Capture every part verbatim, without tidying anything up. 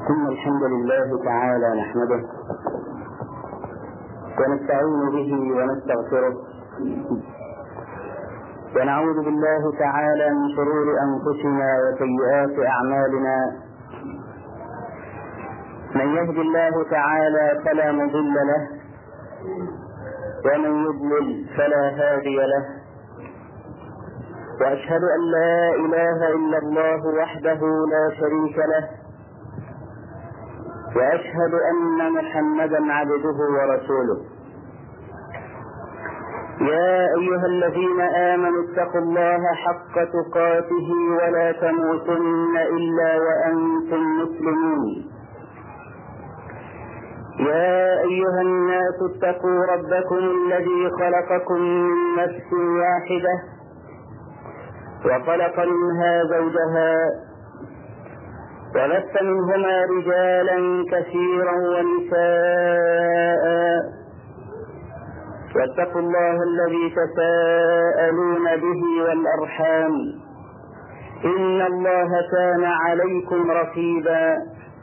إن الحمد لله تعالى نحمده ونستعين به ونستغفره ونعوذ بالله تعالى من شرور أنفسنا وسيئات أعمالنا. من يهد الله تعالى فلا مضل له ومن يضلل فلا هادي له، وأشهد أن لا إله إلا الله وحده لا شريك له، وأشهد أن محمدا عبده ورسوله. يا أيها الذين آمنوا اتقوا الله حق تقاته ولا تموتن إلا وأنتم مسلمون. يا أيها الناس اتقوا ربكم الذي خلقكم من نفس واحدة وخلق منها زوجها وبث منهما رجالا كثيرا ونساء، واتقوا الله الذي تساءلون به والأرحام إن الله كان عليكم رقيبا.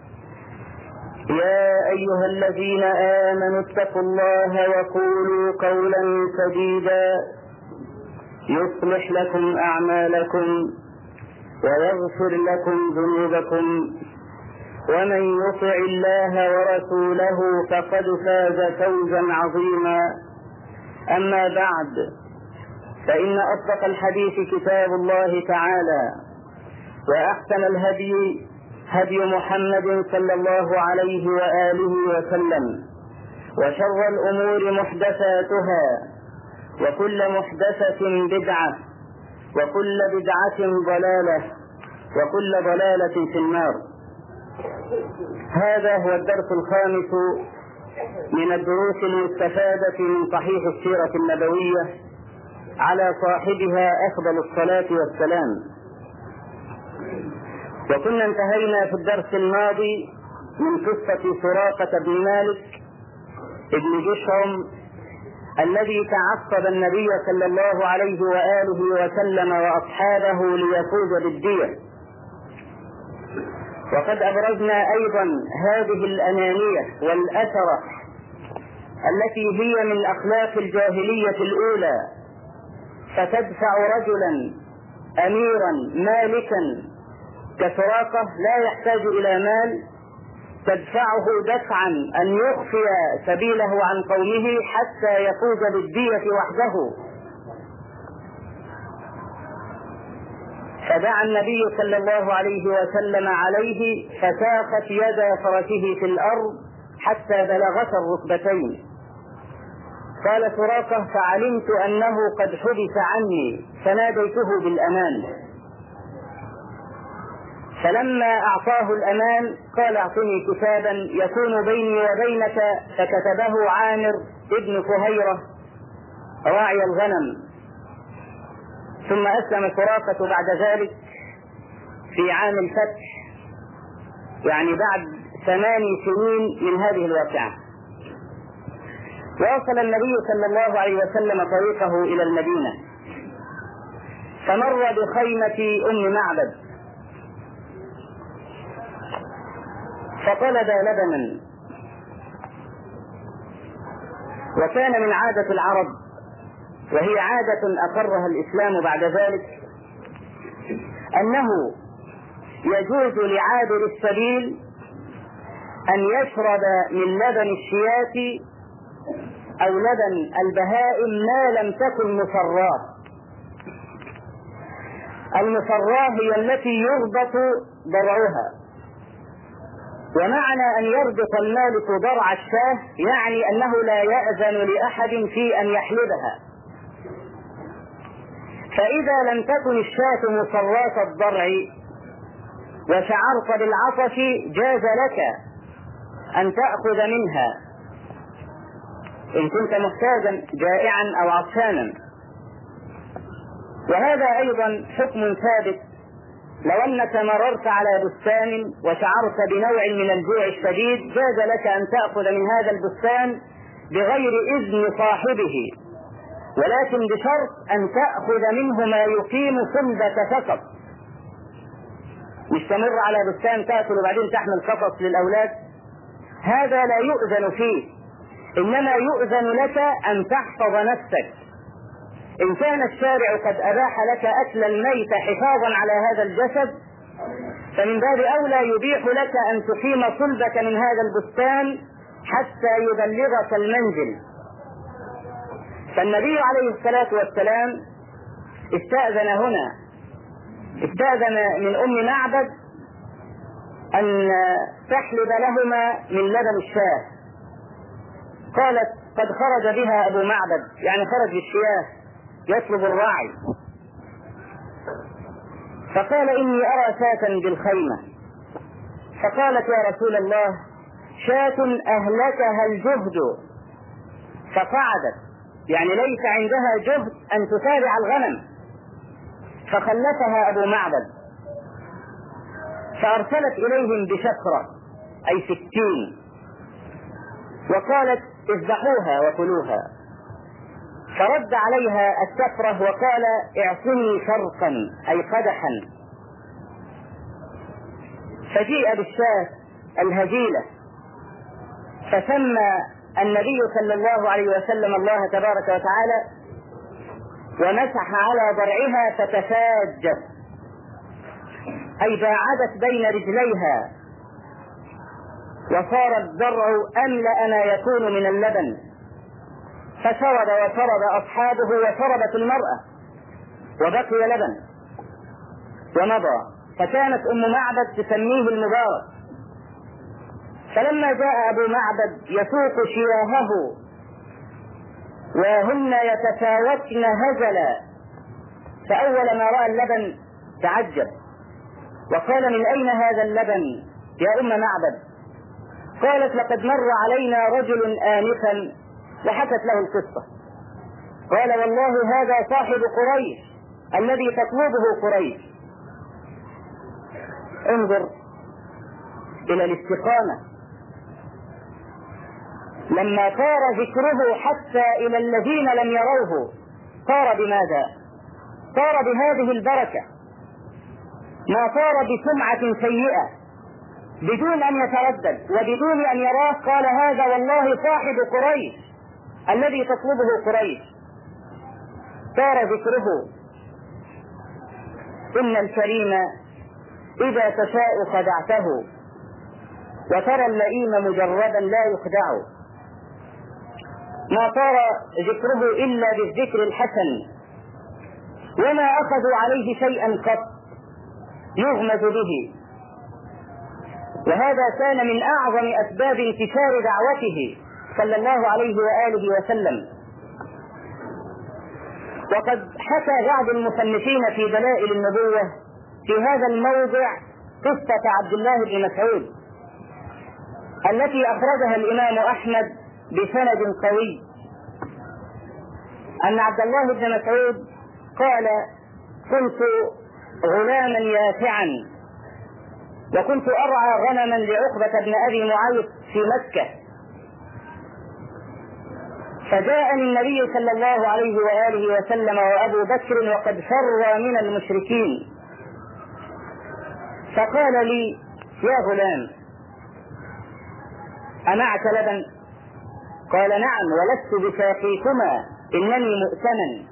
يا أيها الذين آمنوا اتقوا الله وقولوا قولا سديدا يصلح لكم أعمالكم ويغفر لكم ذنوبكم، ومن يطع الله ورسوله فقد فاز فوزا عظيما. أما بعد، فإن أصدق الحديث كتاب الله تعالى، وأحسن الهدي هدي محمد صلى الله عليه وآله وسلم، وشر الأمور محدثاتها، وكل محدثة بدعة، وكل بدعة ضلالة، وكل ضلالة في النار. هذا هو الدرس الخامس من الدروس المستفادة من صحيح السيرة النبوية، على صاحبها أفضل الصلاة والسلام. وكنا انتهينا في الدرس الماضي من قصة سراقة بن مالك ابن جشعم الذي تعصب النبي صلى الله عليه وآله وسلم وأصحابه ليفوز بالدية. وقد أبرزنا أيضا هذه الأنانية والأثرة التي هي من أخلاق الجاهلية الأولى، فتدفع رجلا أميرا مالكا كسراقة لا يحتاج إلى مال، تدفعه دفعا أن يخفي سبيله عن قومه حتى يفوز بالدية وحده. فدعا النبي صلى الله عليه وسلم عليه فساقت يد فرسه في الأرض حتى بلغت الركبتين. قال سراقة: فعلمت أنه قد حبس عني فناديته بالأمان، فلما أعطاه الأمان قال: اعطني كتابا يكون بيني وبينك، فكتبه عامر ابن فهيرة راعي الغنم. ثم أسلم سراقة بعد ذلك في عام الفتح، يعني بعد ثمان سنين من هذه الواقعة. ووصل النبي صلى الله عليه وسلم طريقه إلى المدينة، فمر بخيمة أم معبد فطلب لبنا. وكان من عادة العرب، وهي عادة أقرها الإسلام بعد ذلك، أنه يجوز لعابر السبيل أن يشرب من لبن الشياة أو لبن البهائم ما لم تكن مصراه. المصراه هي التي يربط ضرعها، ومعنى أن يربط المالك ضرع الشاة يعني أنه لا يأذن لأحد في أن يحلبها. فإذا لم تكن الشاة مصراة الضرع وشعرت بالعطش جاز لك أن تأخذ منها إن كنت محتاجا جائعا أو عطشانا. وهذا أيضا حكم ثابت لو أنك مررت على بستان وشعرت بنوع من الجوع الشديد، جاز لك أن تأخذ من هذا البستان بغير إذن صاحبه، ولكن بشرط أن تأخذ منه ما يقيم صلبك فقط. مش تمر على بستان تأكل وبعدين تحمل قفص للأولاد، هذا لا يؤذن فيه، إنما يؤذن لك أن تحفظ نفسك. إن كان الشارع قد أباح لك أكل الميت حفاظا على هذا الجسد، فمن باب أولى يبيح لك أن تقيم صلبك من هذا البستان حتى يبلغك المنزل. فالنبي عليه الصلاة والسلام استأذن هنا، استأذن من أم معبد أن تحلب لهما من لبن الشاه. قالت قد خرج بها أبو معبد، يعني خرج بالشياه يطلب الراعي، فقال إني أرى شاة بالخيمة. فقالت يا رسول الله شاة أهلكها الجهد، فقعدت، يعني ليس عندها جهد أن تتابع الغنم، فخلفها أبو معبد، فأرسلت إليهم بشفرة أي سكين، وقالت اذبحوها وكلوها. فرد عليها السفرة وقال اعصني شرقا أي قدحا. فجيء بالشاة الهزيلة، فسمى النبي صلى الله عليه وسلم الله تبارك وتعالى ومسح على ضرعها فتفاجت أي باعدت بين رجليها، وصار الضرع أملأ ما يكون من اللبن، فشرب وشرب أصحابه وشربت المرأة وبقي لبن ومضى. فكانت أم معبد تسميه المبارك. فلما جاء أبو معبد يسوق شياهه وهن يتفاوتن هزلا، فأول ما رأى اللبن تعجب وقال من أين هذا اللبن يا أم معبد؟ قالت لقد مر علينا رجل آنفا وحكت له القصة. قال والله هذا صاحب قريش الذي تطلبه قريش. انظر إلى الاستقامة، لما طار ذكره حتى إلى الذين لم يروه طار بماذا؟ طار بهذه البركة، ما طار بسمعة سيئة بدون أن يتردد وبدون أن يراه. قال هذا والله صاحب قريش الذي تطلبه قريش، طار ذكره. إن الكريم إذا تشاء خدعته، وترى اللئيم مجردا لا يخدع. ما طار ذكره إلا بالذكر الحسن، وما أخذوا عليه شيئا قط يغمز به. وهذا كان من أعظم أسباب انتشار دعوته صلى الله عليه وآله وسلم. وقد حكى بعض المصنفين في دلائل النبوة في هذا الموضع قصة عبد الله بن مسعود التي أخرجها الإمام أحمد بسند قوي، أن عبد الله بن مسعود قال كنت غلاما يافعا وكنت أرعى غنما لعقبة بن أبي معيط في مكة، فجاءني النبي صلى الله عليه وآله وسلم وأبو بكر وقد فر من المشركين، فقال لي يا غلام أمعك لبن؟ قال نعم ولست بساقيكما إنني مؤتمن.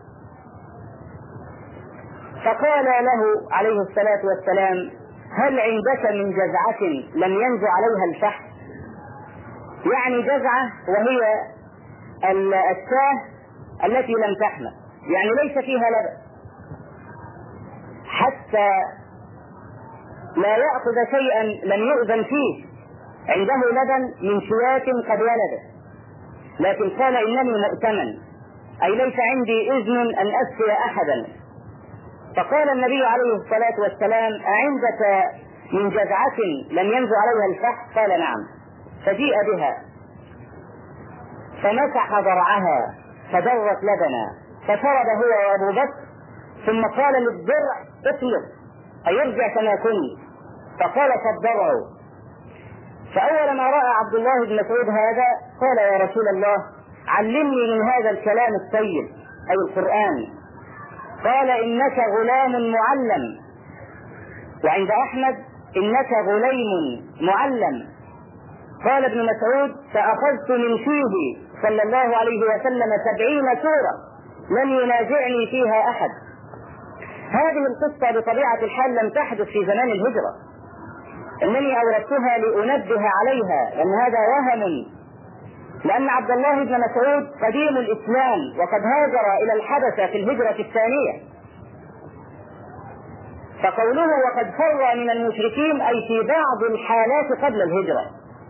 فقال له عليه الصلاة والسلام هل عندك من جزعة لم ينزع عليها الفحم؟ يعني جزعة وهي الشاه التي لم تحمل، يعني ليس فيها لبن، حتى لا يأخذ شيئا لم يؤذن فيه، عنده لبن من شواة قد ولدت، لكن قال إنني مؤتمن أي ليس عندي إذن أن أسقي أحدا. فقال النبي عليه الصلاة والسلام أعندك من جزعة لم ينزع عليها الفحم؟ قال نعم. فجيء بها فمسح ضرعها فدرت لبنا، فشرب هو وأبو بكر، ثم قال للضرع اطلب أي ارجع كما كنت، فقال فالضرع. فأول ما رأى عبد الله بن مسعود هذا قال يا رسول الله علمني من هذا الكلام الطيب أي القرآن. قال إنك غلام معلم وعند أحمد إنك غليم معلم. قال ابن مسعود فأخذت من فيه صلى الله عليه وسلم سبعين سورة لم ينازعني فيها أحد. هذه القصة بطبيعة الحال لم تحدث في زمان الهجرة، إنني أوردتها لأنبه عليها لأن هذا وهم، لأن عبد الله بن مسعود قديم الإسلام وقد هاجر إلى الحبشة في الهجرة الثانية، فقوله وقد فر من المشركين أي في بعض الحالات قبل الهجرة.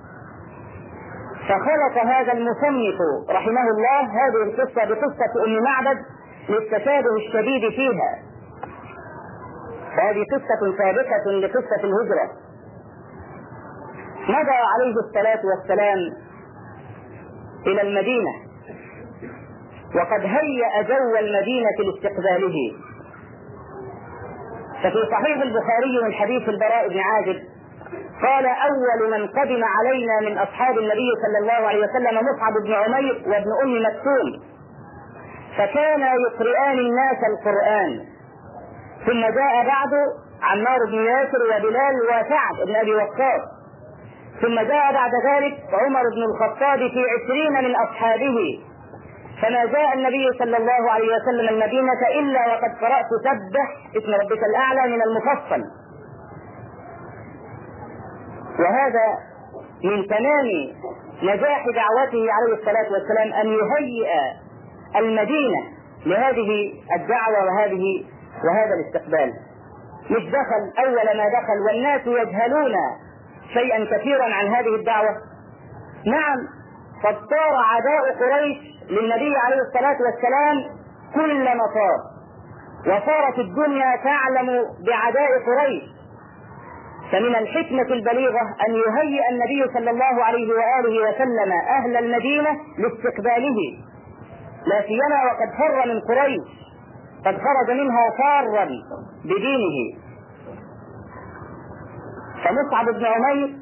فخلق هذا المصنف رحمه الله هذه القصة بقصة أم معبد للتشابه الشديد فيها، هذه قصة سابقة لقصة الهجرة. مضى عليه الصلاة والسلام إلى المدينة وقد هيأ جو المدينة لاستقباله. ففي صحيح البخاري من حديث البراء بن عازب قال أول من قدم علينا من أصحاب النبي صلى الله عليه وسلم مصعب بن عمير وابن أم مكتوم، فكانا يقرئان الناس القرآن، ثم جاء بعد عمار بن ياسر وبلال وسعد بن أبي وقاص، ثم جاء بعد ذلك عمر بن الخطاب في عشرين من أصحابه. فما جاء النبي صلى الله عليه وسلم المدينة إلا وقد قرأت سبح اسم ربك الأعلى من المفصل. وهذا من تمام نجاح دعوته عليه الصلاة والسلام أن يهيئ المدينة لهذه الدعوة وهذه وهذا الاستقبال. مش دخل أول ما دخل والناس يجهلون شيئا كثيرا عن هذه الدعوة. نعم، قد صار عداء قريش للنبي عليه الصلاة والسلام كل مطار، وصارت الدنيا تعلم بعداء قريش. فمن الحكمة البليغة أن يهيئ النبي صلى الله عليه وآله وسلم أهل المدينة لاستقباله، لا سيما وقد فر من قريش، قد خرج منها فارا بدينه. فمصعب بن عمير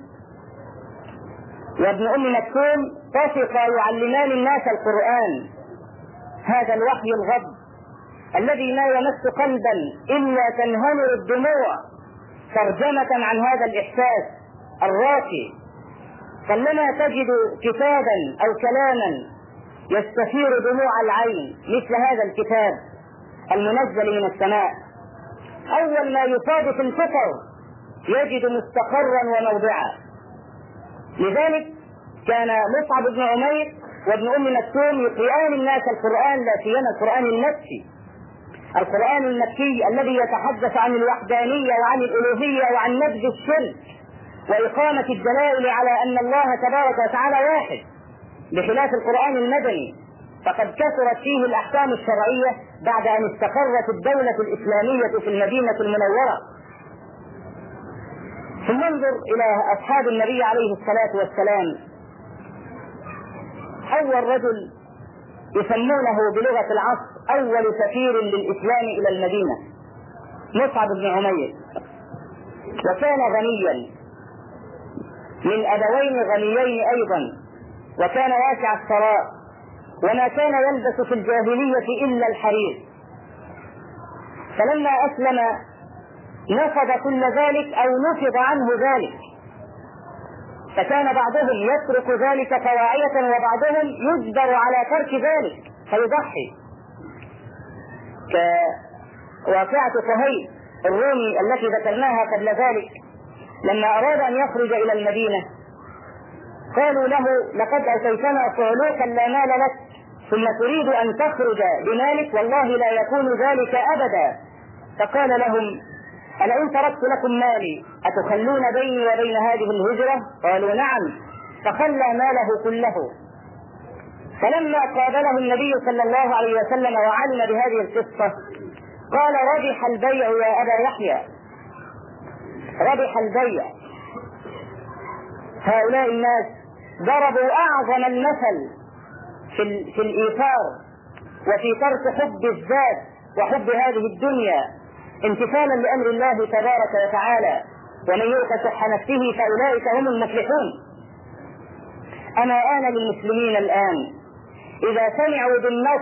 وابن أم مكتوم طفقا يعلمان الناس القرآن، هذا الوحي الغض الذي لا يمس قلبا إلا تنهمر الدموع ترجمة عن هذا الإحساس الراقي. فلما تجد كتابا أو كلاما يستثير دموع العين مثل هذا الكتاب المنزل من السماء، أول ما يصادف الفطر يجد مستقرا وموضعا. لذلك كان مصعب بن عمير وابن أم مكتوم يقرئان الناس القرآن، لا سيما القرآن المكي، القرآن المكي الذي يتحدث عن الوحدانية وعن الألوهية وعن نبذ الشرك وإقامة الدلائل على أن الله تبارك وتعالى واحد، بخلاف القرآن المدني فقد كثرت فيه الأحكام الشرعية بعد أن استقرت الدولة الإسلامية في المدينة المنورة. ثم انظر إلى أصحاب النبي عليه الصلاة والسلام. أول رجل يسمونه بلغة العصر أول سفير للإسلام إلى المدينة مصعب بن عمير، وكان غنيا من أبوين غنيين أيضا، وكان واسع الثراء، وما كان يلبس في الجاهلية إلا الحرير. فلما أسلم نفض كل ذلك أو نفض عنه ذلك، فكان بعضهم يترك ذلك طواعية وبعضهم يجبر على ترك ذلك فيضحي، كواقعة صهيب الرومي التي ذكرناها قبل ذلك. لما أراد أن يخرج إلى المدينة قالوا له لقد أتيتنا صعلوكا لا مال لك ثم تريد أن تخرج بمالك، والله لا يكون ذلك أبدا. فقال لهم ألئن تركت لكم مالي أتخلون بيني وبين هذه الهجرة؟ قالوا نعم. فخلى ماله كله. فلما قابله النبي صلى الله عليه وسلم وعلم بهذه القصة قال ربح البيع يا أبا يحيى، ربح البيع. هؤلاء الناس ضربوا أعظم المثل في, في الإيثار وفي ترك حب الذات وحب هذه الدنيا امتثالا لأمر الله تبارك وتعالى، ومن يوق شح نفسه فأولئك هم المفلحون. أما آن للمسلمين الآن إذا سمعوا بالنص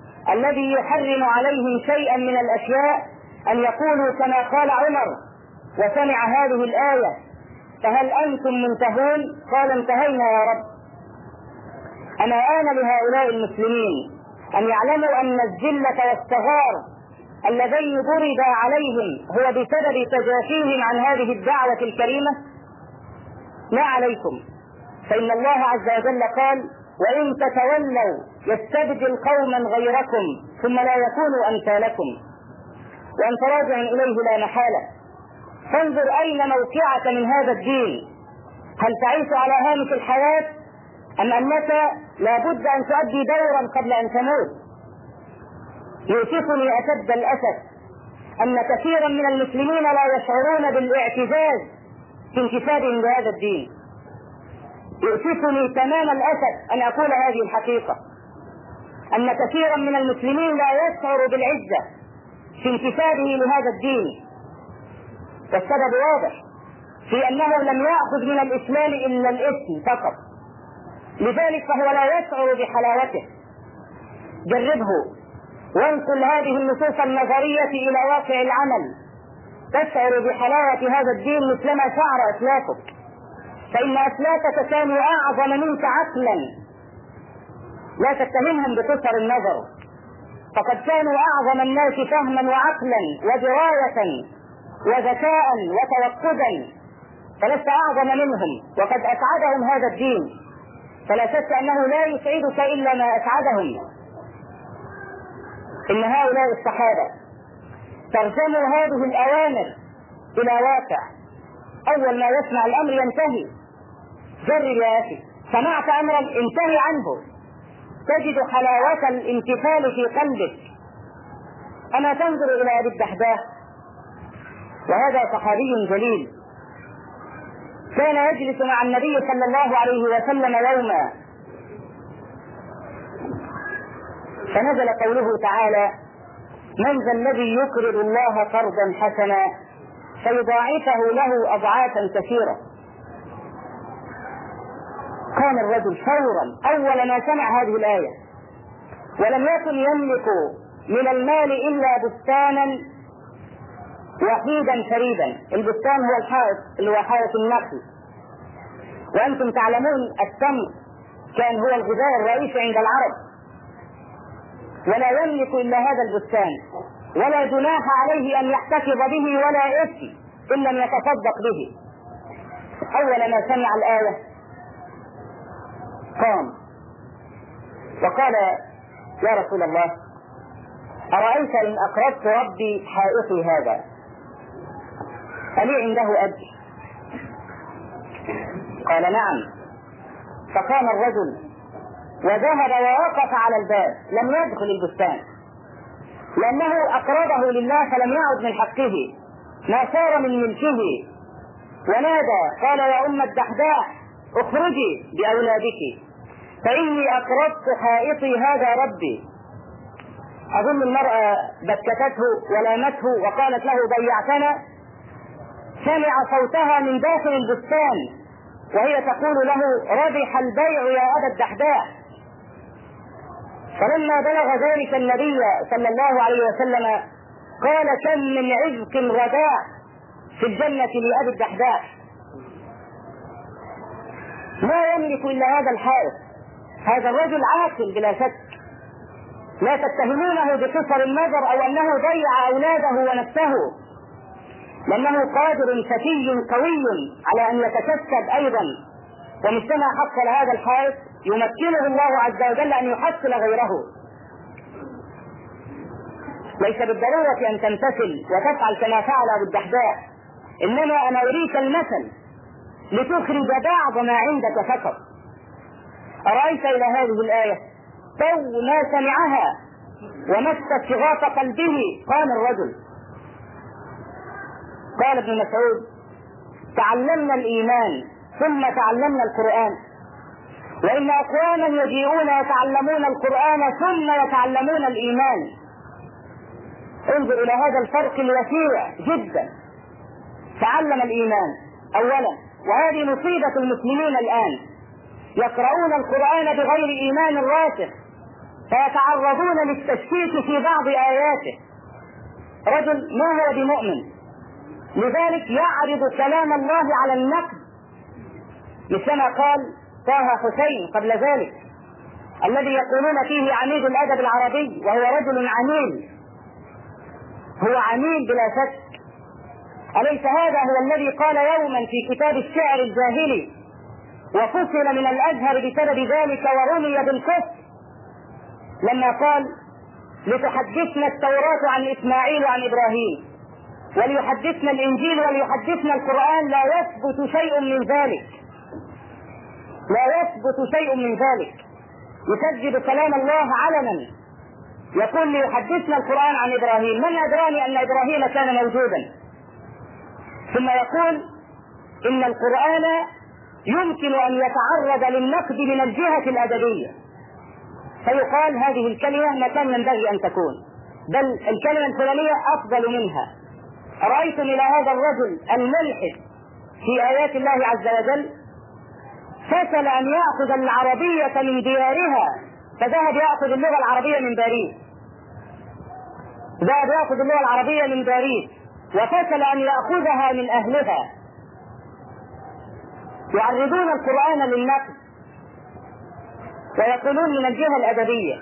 الذي يحرم عليهم شيئا من الأشياء أن يقولوا كما قال عمر وسمع هذه الآية فهل أنتم منتهون؟ قال انتهينا يا رب. أما آن لهؤلاء المسلمين أن يعلموا أن الذلة والصغار اللذين ضرب عليهم هو بسبب تجافيهم عن هذه الدعوة الكريمة؟ لا عليكم، فإن الله عز وجل قال: وإن تتولوا يستبدل قوما غيركم ثم لا يكونوا أمثالكم، وأنت راجع إليه لا محالة. فانظر أين موقعك من هذا الدين، هل تعيش على هامش الحياة أم أنك لابد أن تؤدي دورا قبل أن تموت؟ يوشكني أشد الأسف أن كثيرا من المسلمين لا يشعرون بالاعتزاز في انتسابهم لهذا الدين. يؤسفني تمام الأسف أن أقول هذه الحقيقة، أن كثيرا من المسلمين لا يشعر بالعزة في انتسابه لهذا الدين، والسبب واضح في أنه لم يأخذ من الإسلام إلا الاسم فقط، لذلك فهو لا يشعر بحلاوته. جربه وانقل هذه النصوص النظرية إلى واقع العمل، تشعر بحلاوة هذا الدين مثلما شعر أسلافك، فإن أسلافك كانوا أعظم منك عقلا، لا تتهمهم بقصر النظر، فقد كانوا أعظم الناس فهما وعقلا ودراية وذكاء وتوقدا، فلست أعظم منهم، وقد أسعدهم هذا الدين، فلا شك أنه لا يسعدك إلا ما أسعدهم. إن هؤلاء الصحابة ترجموا هذه الأوامر إلى واقع، أول ما يسمع الأمر ينتهي. جرب يا أخي، سمعت أمرا انتهي عنه، تجد حلاوة الامتثال في قلبك. أما تنظر إلى أبي الدحداح، وهذا صحابي جليل كان يجلس مع النبي صلى الله عليه وسلم يوما، فنزل قوله تعالى: من ذا الذي يقرض الله قرضا حسنا فيضاعفه له أضعافا كثيرة. قام الرجل فورا أول ما سمع هذه الآية، ولم يكن يملك من المال إلا بستانا وحيدا فريدا. البستان هو الحائط اللي هو حائط النخل، وأنتم تعلمون التمر كان هو الغذاء الرئيسي عند العرب، ولا يملك إلا هذا البستان، ولا جناح عليه أن يحتفظ به ولا إثم إن لم يتصدق به. أول ما سمع الآية قام وقال: يا رسول الله، أرأيت إن أقرضت ربي حائطي هذا ألي عنده أجر؟ قال: نعم. فقام الرجل وذهب ووقف على الباب، لم يدخل البستان لأنه أقرضه لله فلم يعد من حقه، ما صار من ملكه. ونادى قال: يا أم الدحداح اخرجي بأولادك فإني أقرضت حائطي هذا ربي. أظن المرأة بكتته ولامته وقالت له: ضيعتنا. سمع صوتها من داخل البستان وهي تقول له: ربح البيع يا أبا الدحداح. فلما بلغ ذلك النبي صلى الله عليه وسلم قال: كم من عزق رداء في الجنة لأبي الدحداح. ما يملك إلا هذا الحائط. هذا الرجل عاقل بلا شك، لا تتهمونه بقصر النظر أو أنه ضيع أولاده ونفسه، لأنه قادر فتي قوي على أن يتكسب أيضا، ومجتمع حصل هذا الحائط يمكنه الله عز وجل أن يحصل غيره. ليس بالضرورة أن تمتثل وتفعل كما فعل أبو الدحداح، إنما أنا أريك المثل لتخرج بعض ما عندك فقط. أرأيت إلى هذه الآية تو ما سمعها ومست شغاف قلبه قام الرجل. قال ابن مسعود: تعلمنا الإيمان ثم تعلمنا القرآن، وإن أقواما يجيئون يتعلمون القرآن ثم يتعلمون الإيمان. انظر إلى هذا الفرق الوسيع جدا. تعلم الإيمان أولا، وهذه مصيبة المسلمين الآن، يقرؤون القرآن بغير إيمان راسخ فيتعرضون للتشكيك في بعض آياته. رجل ما هو بمؤمن لذلك يعرض كلام الله على النقد، مثلما قال طه حسين قبل ذلك الذي يقولون فيه عميد الأدب العربي، وهو رجل عميل، هو عميل بلا شك. أليس هذا هو الذي قال يوما في كتاب الشعر الجاهلي وفصل من الأزهر بسبب ذلك ورمي بالكفر، لما قال لتحدثنا التوراة عن إسماعيل وعن إبراهيم وليحدثنا الإنجيل وليحدثنا القرآن، لا يثبت شيء من ذلك، لا يثبت شيء من ذلك. يكذب كلام الله علنا، يقول ليحدثنا القرآن عن إبراهيم، من أدراني أن إبراهيم كان موجودا؟ ثم يقول إن القرآن يمكن أن يتعرض للنقد من الجهة الأدبية، فيقال هذه الكلمة ما كان ينبغي أن تكون، بل الكلمة الفلانية أفضل منها. رأيتم إلى هذا الرجل الملحد في آيات الله عز وجل فشل أن يأخذ العربية من ديارها، فذهب يأخذ اللغة العربية من باريس، ذهب يأخذ اللغة العربية من باريس، وفشل أن يأخذها من أهلها. يعرضون القرآن للنقد ويقولون من الجهة الأدبية.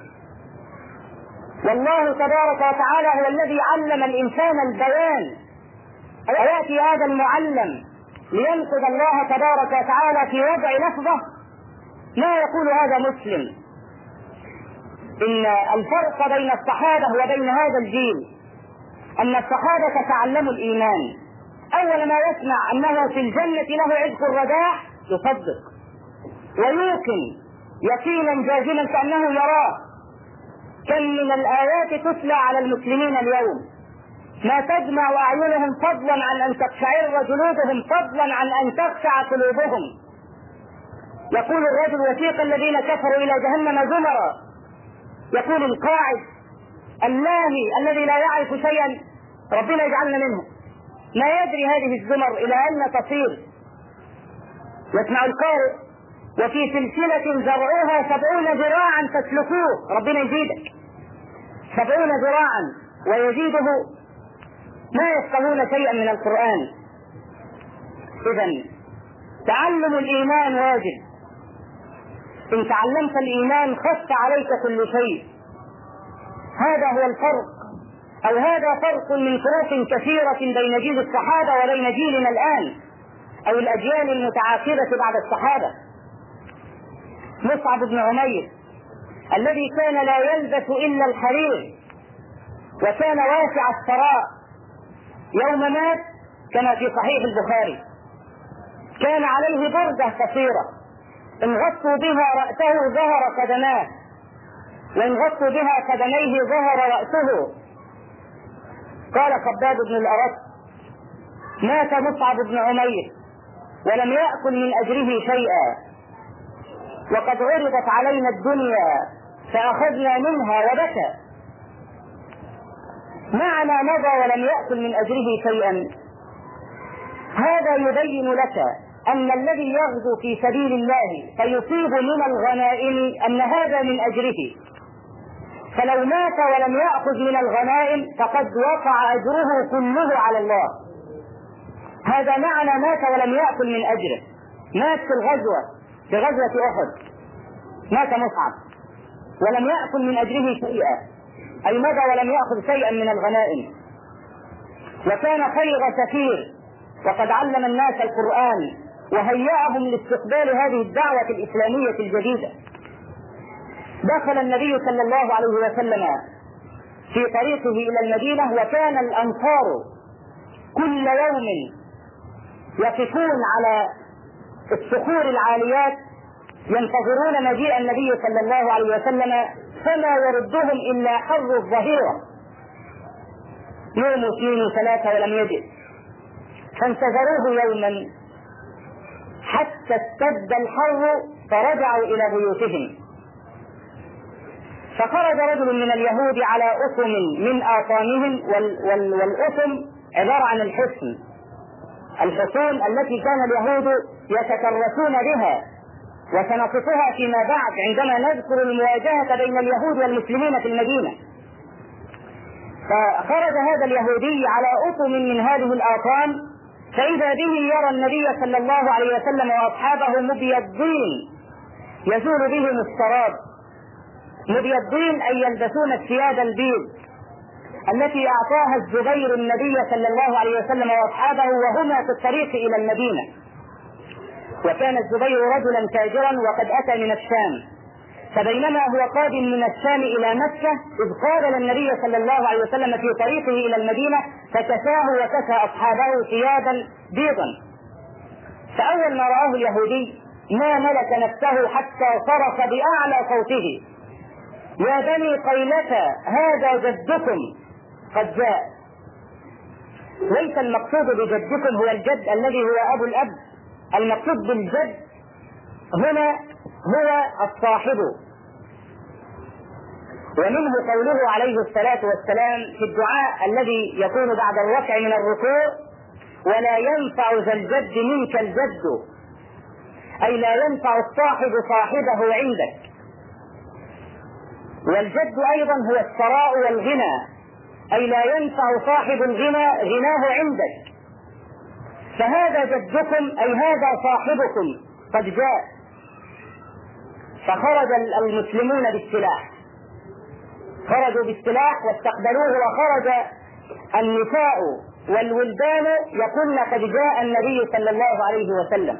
والله تبارك وتعالى هو الذي علم الإنسان البيان، ويأتي هذا المعلم لينقذ الله تبارك وتعالى في وضع لفظة لا يقول هذا مسلم. إن الفرق بين الصحابة وبين هذا الجيل أن الصحابة تعلموا الإيمان، أول ما يسمع أنه في الجنة له عذق الرداع يصدق ويوقن يقينا جازما كأنه يراه. كم من الآيات تتلى على المسلمين اليوم ما تجمع أعينهم فضلا عن أن تقشعر جلودهم، فضلا عن أن تخشع قلوبهم. يقول الرجل وثيق الذين كفروا إلى جهنم زمرا، يقول القاعد اللاهي الذي لا يعرف شيئا ربنا يجعلنا منه، ما يدري هذه الزمر إلى أين تصير. يسمع القارئ وفي سلسلة زرعها سبعون ذراعا فاسلكوه، ربنا يزيدك سبعون ذراعا ويزيده، ما يفقهون شيئا من القرآن. إذن تعلم الإيمان واجب، إن تعلمت الإيمان خف عليك كل شيء. هذا هو الفرق، أو هذا فرق من فروق كثيرة بين جيل الصحابة وبين جيلنا الآن، أو الأجيال المتعاقبة بعد الصحابة. مصعب بن عمير الذي كان لا يلبس إلا الحرير وكان واسع الثراء، يوم مات كما في صحيح البخاري كان عليه بردة قصيرة إن غطوا بها رأسه ظهر قدماه، وإن غطوا بها قدميه ظهر رأسه. قال خباب بن الأرت مات مصعب بن عمير ولم يأكل من أجره شيئا، وقد عرضت علينا الدنيا فأخذنا منها وبكى. معنى مضى ولم يأكل من أجره شيئا، هذا يبين لك أن الذي يغزو في سبيل الله فيصيب من الغنائم أن هذا من أجره، فلو مات ولم يأخذ من الغنائم فقد وقع أجره كله على الله. هذا معنى مات ولم يأكل من أجره. مات في الغزوة، في غزوة أحد مات مصعب ولم يأكل من أجره شيئا، أي مضى ولم يأخذ شيئا من الغنائم، وكان خير سفير وقد علم الناس القرآن وهيأهم لاستقبال هذه الدعوة الإسلامية الجديدة. دخل النبي صلى الله عليه وسلم في طريقه إلى المدينة، وكان الأنصار كل يوم يقفون على الصخور العاليات ينتظرون مجيء النبي صلى الله عليه وسلم، فلا يردهم إلا حر الظهيرة. يوم اثنين ثلاثة ولم يجد، فانتظروه يوما حتى اشتد الحر فرجعوا إلى بيوتهم. فخرج رجل من اليهود على أسم من آطانهم، والأسم عبارة عن الحصن، الحصون التي كان اليهود يتكرسون بها، وسنصفها فيما بعد عندما نذكر المواجهة بين اليهود والمسلمين في المدينة. فخرج هذا اليهودي على أطم من هذه الآطام، فإذا به يرى النبي صلى الله عليه وسلم وأصحابه مبيضين يزول بهم السراب، مبيضين أي يلبسون الثياب البيض التي أعطاها الزبير النبي صلى الله عليه وسلم وأصحابه وهما في الطريق إلى المدينة. وكان الزبير رجلا تاجرا وقد أتى من الشام، فبينما هو قادم من الشام إلى مكة إذ قابل النبي صلى الله عليه وسلم في طريقه إلى المدينة فكساه وكسى أصحابه ثيابا بيضا. فأول ما رآه اليهودي ما ملك نفسه حتى صرخ بأعلى صوته: يا بني قيلة هذا جدكم قد جاء. ليس المقصود بجدكم هو الجد الذي هو أبو الأب، المقصود بالجد هنا هو الصاحب. ومنه قوله عليه الصلاة والسلام في الدعاء الذي يكون بعد الركع من الركوع: ولا ينفع ذا الجد منك الجد، أي لا ينفع الصاحب صاحبه عندك. والجد أيضا هو الثراء والغنى، أي لا ينفع صاحب الغنى غناه عندك. فهذا جدكم أي هذا صاحبكم قد جاء. فخرج المسلمون بالسلاح، خرجوا بالسلاح واستقبلوه، وخرج النساء والولدان يقولن قد جاء النبي صلى الله عليه وسلم.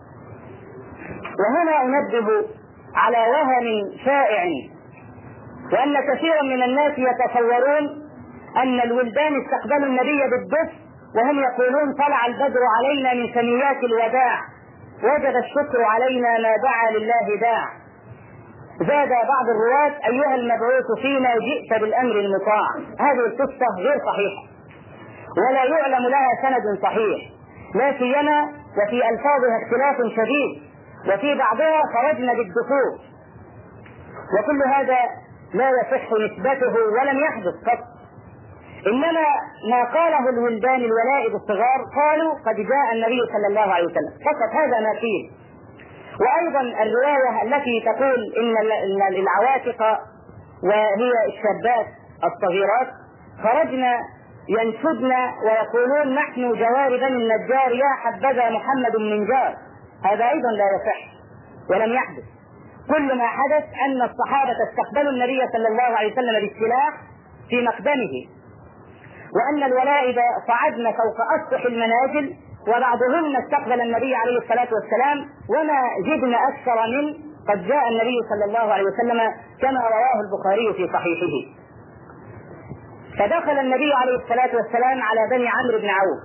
وهنا أنبه على وهم شائع، وأن كثيرا من الناس يتصورون أن الولدان استقبلوا النبي بالدف وهم يقولون: طلع البدر علينا من ثنيات الوداع، وجب الشكر علينا ما دعا لله داع. زاد بعض الرواة: أيها المبعوث فينا جئت بالأمر المطاع. هذه القصة غير صحيحة ولا يعلم لها سند صحيح، لا سيما وفي ألفاظها اختلاف شديد، وفي بعضها خرجنا بالدفوف، وكل هذا لا يصح نسبته ولم يحدث قط. إنما ما قاله الولدان الولائد الصغار قالوا قد جاء النبي صلى الله عليه وسلم فقط، هذا ما فيه. وأيضا الرواية التي تقول إن العواتق وهي الشابات الصغيرات خرجنا ينشدن ويقولون: نحن جوار بني النجار يا حبذا محمد من جار، هذا أيضا لا يصح ولم يحدث. كل ما حدث أن الصحابة استقبلوا النبي صلى الله عليه وسلم بالسلاح في مقدمه، وأن الولائد صعدن فوق أسطح المنازل، وبعضهن استقبل النبي عليه الصلاة والسلام، وما جدنا أكثر من قد جاء النبي صلى الله عليه وسلم كما رواه البخاري في صحيحه. فدخل النبي عليه الصلاة والسلام على بني عمرو بن عوف،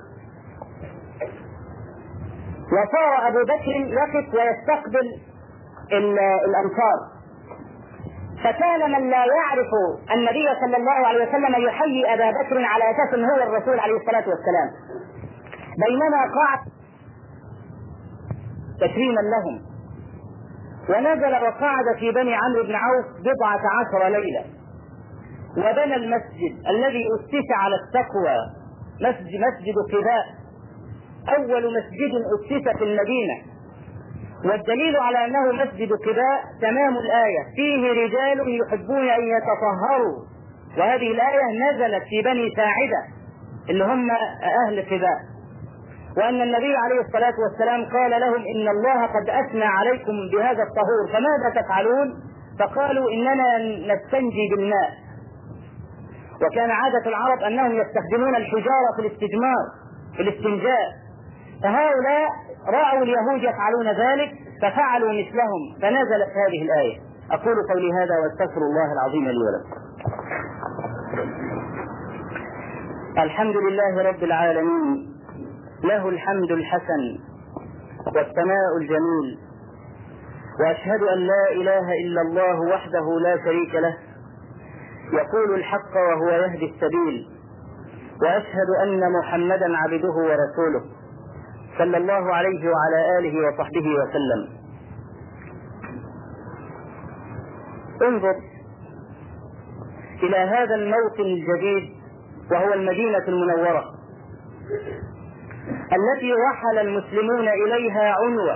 وصار أبو بكر يقف ويستقبل الأنصار، فكان من لا يعرف النبي صلى الله عليه وسلم يحيي أبا بكر على أساس هو الرسول عليه الصلاة والسلام، بينما قعد تكريما لهم. ونزل وقعد في بني عمرو بن عوف بضعة عشر ليلة، وبنى المسجد الذي أسس على التقوى، مسجد, مسجد قباء، أول مسجد أسس في المدينة. والدليل على أنه مسجد قباء تمام الآية: فيه رجال يحبون أن يتطهروا. وهذه الآية نزلت في بني ساعدة اللي هم أهل قباء، وأن النبي عليه الصلاة والسلام قال لهم: إن الله قد أثنى عليكم بهذا الطهور فماذا تفعلون؟ فقالوا: إننا نستنجي بالماء. وكان عادة العرب أنهم يستخدمون الحجارة في الاستجمار في الاستنجاء، فهؤلاء رأوا اليهود يفعلون ذلك ففعلوا مثلهم، فنزلت هذه الآية. أقول قولي هذا واستغفر الله العظيم لي ولكم. الحمد لله رب العالمين، له الحمد الحسن والثناء الجميل، وأشهد أن لا إله إلا الله وحده لا شريك له، يقول الحق وهو يهدي السبيل، وأشهد أن محمدا عبده ورسوله صلى الله عليه وعلى آله وصحبه وسلم. انظر إلى هذا الموطن الجديد وهو المدينة المنورة التي رحل المسلمون إليها عنوة،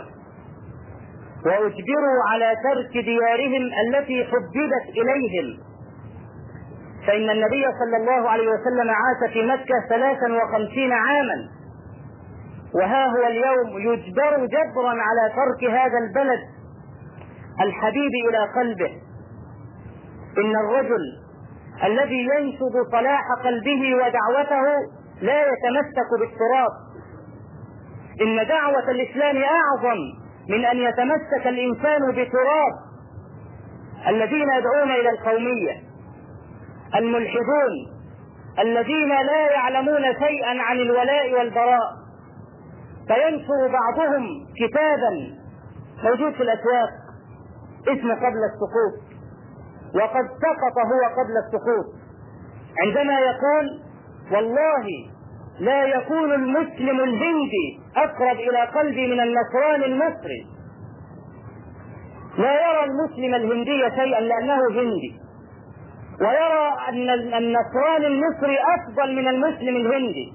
وأجبروا على ترك ديارهم التي حببت إليهم، فإن النبي صلى الله عليه وسلم عاش في مكة ثلاثا وخمسين عاما، وها هو اليوم يجبر جبرا على ترك هذا البلد الحبيب إلى قلبه. إن الرجل الذي ينشد صلاح قلبه ودعوته لا يتمسك بالتراب. إن دعوة الإسلام أعظم من أن يتمسك الإنسان بتراب. الذين يدعون إلى القومية، الملحدون الذين لا يعلمون شيئا عن الولاء والبراء، فينشر بعضهم كتابا موجود في الأسواق اسمه قبل السقوط، وقد سقط هو قبل السقوط، عندما يقول والله لا يكون المسلم الهندي أقرب إلى قلبي من النصراني المصري. لا يرى المسلم الهندي شيئا لأنه هندي، ويرى أن النصراني المصري أفضل من المسلم الهندي.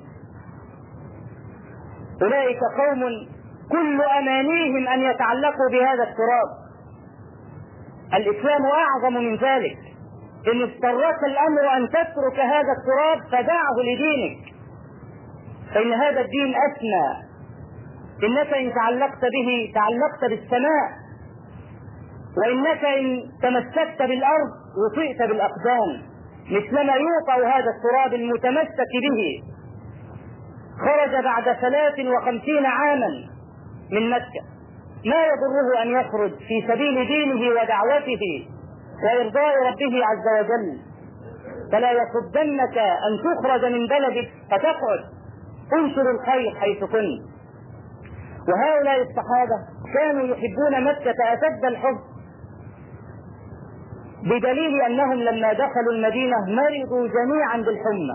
أولئك قوم كل أمانيهم أن يتعلقوا بهذا التراب. الإسلام أعظم من ذلك. إن اضطرك الأمر أن تترك هذا التراب فدعه لدينك، فإن هذا الدين أسمى. إنك إن تعلقت به تعلقت بالسماء، وإنك إن تمسكت بالأرض وطئت بالأقدام، مثلما يوقع هذا التراب المتمسك به. خرج بعد ثلاث وخمسين عاما من مكة، ما يضره أن يخرج في سبيل دينه ودعوته وإرضاء ربه عز وجل. فلا يصدنك أن تخرج من بلدك فتقعد، انشر الخير حيث كنت. وهؤلاء الصحابة كانوا يحبون مكة أشد الحب، بدليل أنهم لما دخلوا المدينة مرضوا جميعا بالحمى.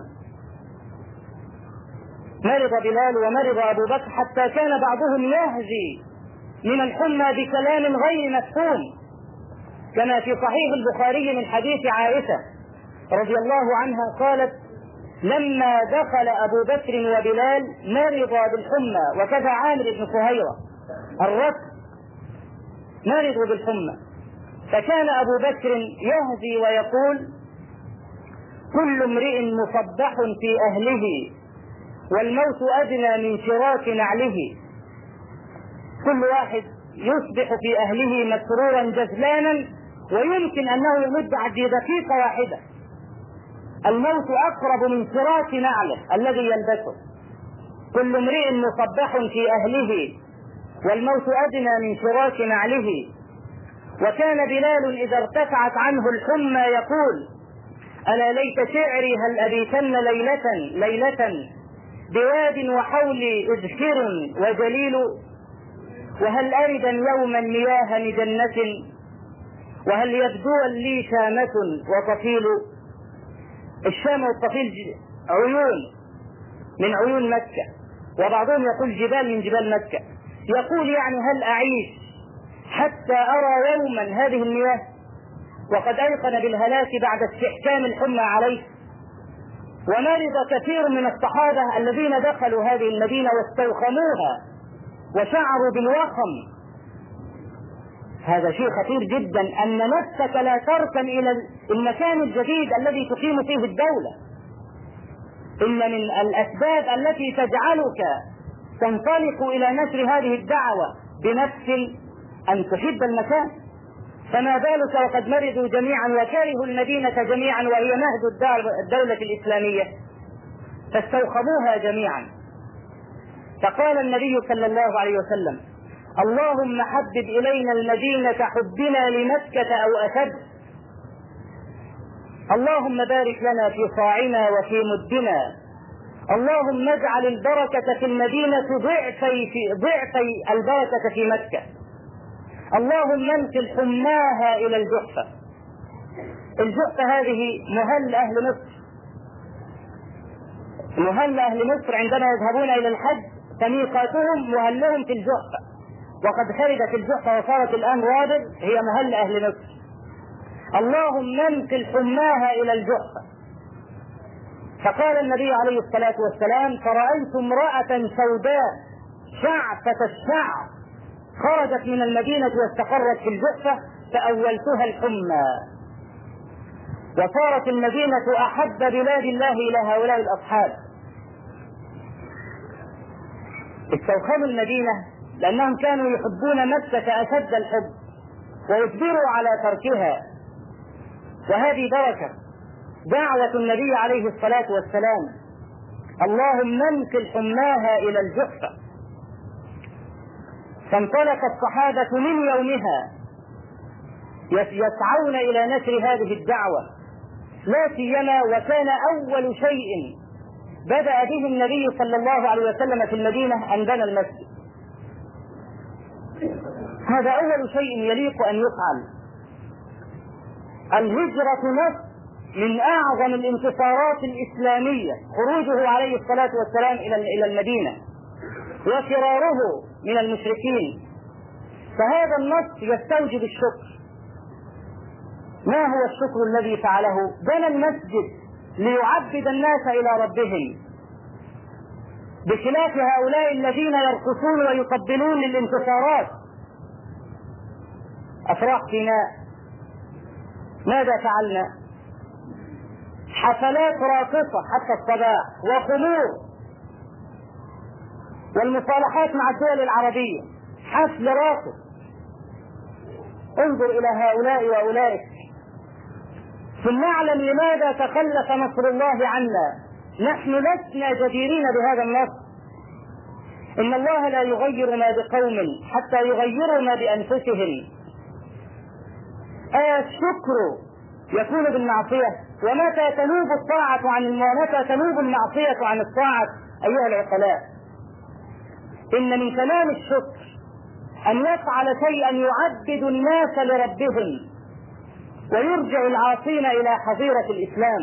مرض بلال ومرض أبو بكر، حتى كان بعضهم يهزي من الحمى بكلام غير مفهوم، كما في صحيح البخاري من حديث عائشة رضي الله عنها قالت لما دخل أبو بكر وبلال مرضا بالحمى، وكذا عامر بن فهيرة الركب مرضوا بالحمى، فكان أبو بكر يهزي ويقول كل امرئ مصبح في أهله والموت أدنى من شراك نعله. كل واحد يصبح في أهله مسرورا جزلانا، ويمكن أنه يمد عدي دقيقة واحدة، الموت أقرب من شراك نعله الذي يلبسه. كل امرئ مصبح في أهله والموت أدنى من شراك نعله. وكان بلال إذا ارتفعت عنه الحمى يقول ألا ليت شعري هل أبيتن ليلة ليلة بواد وحولي إذخر وجليل، وهل أردا يوما مياه مجنة، وهل يبدو لي شامة وطفيل. الشام والطفيل عيون من عيون مكة، وبعضهم يقول جبال من جبال مكة. يقول يعني هل أعيش حتى أرى يوما هذه المياه، وقد أيقن بالهلاك بعد استحكام الحمى عليه. ومرض كثير من الصحابة الذين دخلوا هذه المدينة واستوخموها وشعروا بالوخم. هذا شيء خطير جدا، أن نفسك لا تركن إلى المكان الجديد الذي تقيم فيه الدولة. إن من الأسباب التي تجعلك تنطلق إلى نشر هذه الدعوة بنفس أن تحب المكان، فما بالك وقد مرضوا جميعا وكرهوا المدينة جميعا وهي مهد الدولة الإسلامية، فاستوخموها جميعا. فقال النبي صلى الله عليه وسلم اللهم حبب إلينا المدينة حبنا لمكة أو أشد. اللهم بارك لنا في صاعنا وفي مدنا. اللهم اجعل البركة في المدينة ضعفي في ضعفي البركة في مكة. اللهم انقل حماها إلى الجحفة. الجحفة هذه مهل أهل مصر. مهل أهل مصر عندما يذهبون إلى الحج فميقاتهم مهلهم في الجحفة، وقد خرجت الجحفة وصارت الآن وادر هي مهل أهل مصر. اللهم انقل حماها إلى الجحفة. فقال النبي عليه الصلاة والسلام فرأيت امرأة سوداء شعفة الشعر خرجت من المدينة واستقرت في الجحفة فأولتها الحمى. وصارت المدينة أحب بلاد الله إلى هؤلاء الأصحاب. استوخموا المدينة لأنهم كانوا يحبون مكة أشد الحب ويجبروا على تركها، وهذه بركة دعوة النبي عليه الصلاة والسلام: اللهم انقل حماها إلى الجحفة. فانطلق الصحابة من يومها يسعون إلى نشر هذه الدعوة، لا سيما وكان أول شيء بدأ به النبي صلى الله عليه وسلم في المدينة أن بنى المسجد. هذا أول شيء يليق أن يفعل. الهجرة نص من أعظم الانتصارات الإسلامية، خروجه عليه الصلاة والسلام إلى المدينة وفراره من المشركين، فهذا النص يستوجب الشكر. ما هو الشكر الذي فعله؟ بنى المسجد ليعبد الناس إلى ربهم، بخلاف هؤلاء الذين يرقصون ويقبلون للانتصارات. أفراح سيناء ماذا فعلنا؟ حفلات راقصة حتى الصباح وخمور، والمصالحات مع الدول العربية حفل راقص. انظر إلى هؤلاء وأولئك. ثم نعلم لماذا تخلف نصر الله عنا. نحن لسنا جديرين بهذا النصر. إن الله لا يغير ما بقوم حتى يغيروا ما بأنفسهم. آه الشكر يكون بالمعصية، ومتى تنوب الطاعة عن ومتى تنوب المعصية عن الطاعة أيها العقلاء. إن من تمام الشكر أن يفعل شيئا يعبد الناس لربهم ويرجع العاصين إلى حظيرة الإسلام.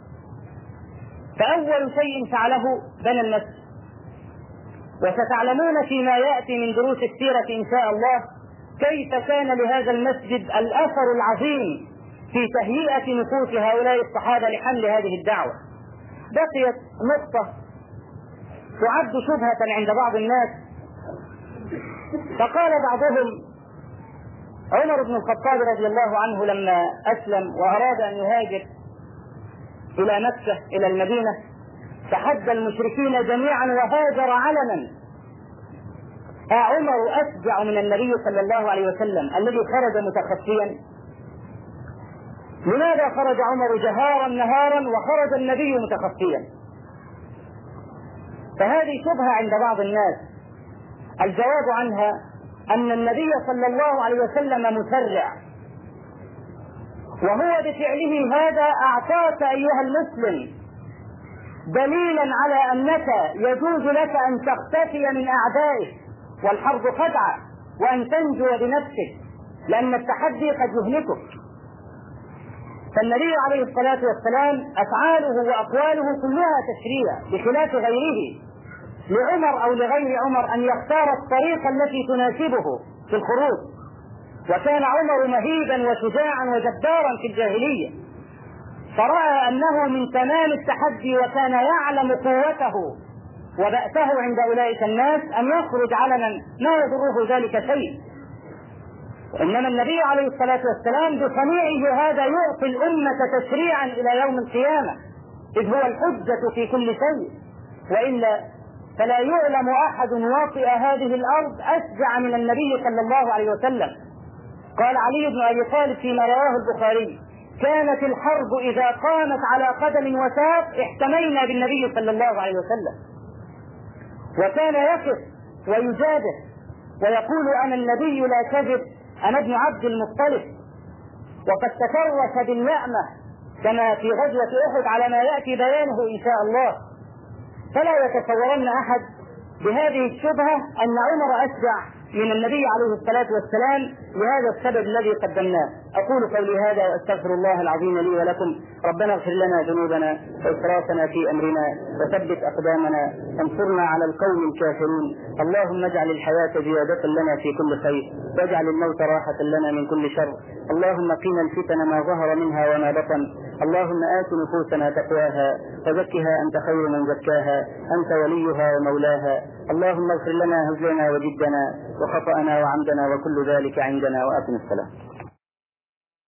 فأول شيء فعله بنى المسجد، وستعلمون فيما يأتي من دروس السيرة إن شاء الله كيف كان لهذا المسجد الأثر العظيم في تهيئة نفوس هؤلاء الصحابة لحمل هذه الدعوة. بقيت نقطة تعد شبهة عند بعض الناس، فقال بعضهم: عمر بن الخطاب رضي الله عنه لما أسلم وأراد أن يهاجر إلى مكة إلى المدينة تحدى المشركين جميعا وهاجر علنا. عمر أشجع من النبي صلى الله عليه وسلم الذي خرج متخفيا؟ لماذا خرج عمر جهارا نهارا وخرج النبي متخفيا؟ فهذه شبهة عند بعض الناس. الجواب عنها أن النبي صلى الله عليه وسلم مسرع، وهو بفعله هذا أعطاك أيها المسلم دليلا على أنك يجوز لك أن تختفي من أعدائك، والحرب خدعة، وأن تنجو بنفسك، لأن التحدي قد يهلكك. فالنبي عليه الصلاة والسلام أفعاله وأقواله كلها تشريع بخلاف غيره. لعمر أو لغير عمر أن يختار الطريقة التي تناسبه في الخروج. وكان عمر مهيبا وشجاعا وجبارا في الجاهلية، فرأى أنه من تمام التحدي وكان يعلم قوته وبأسه عند أولئك الناس أن يخرج علنا ما يضره ذلك شيء. إنما النبي عليه الصلاة والسلام بصنيعه هذا يعطي الأمة تشريعا إلى يوم القيامة، إذ هو الحجة في كل شيء. وإلا فلا يعلم أحد واطئ هذه الأرض أشجع من النبي صلى الله عليه وسلم. قال علي بن أبي طالب فيما رواه البخاري: كانت الحرب إذا قامت على قدم وساق احتمينا بالنبي صلى الله عليه وسلم. وكان يقف ويجادل ويقول: أنا النبي لا كذب، أنا ابن عبد المطلب. وقد تفرس باللأمة كما في غزوة أحد على ما يأتي بيانه إن شاء الله. فلا يتصورن أحد بهذه الشبهة أن عمر أشجع من النبي عليه الصلاة والسلام لهذا السبب الذي قدمناه. أقول قولي هذا وأستغفر الله العظيم لي ولكم. ربنا اغفر لنا ذنوبنا وإسرافنا في أمرنا وثبت أقدامنا وانصرنا على القوم الكافرين. اللهم اجعل الحياة زيادة لنا في كل خير، واجعل الموت راحة لنا من كل شر. اللهم قنا الفتن ما ظهر منها وما بطن. اللهم آت نفوسنا تقواها وزكها أنت خير من زكاها، أنت وليها ومولاها. اللهم اغفر لنا هزلنا وجدنا وخطأنا وعمدنا وكل ذلك عندنا، وأقم الصلاة.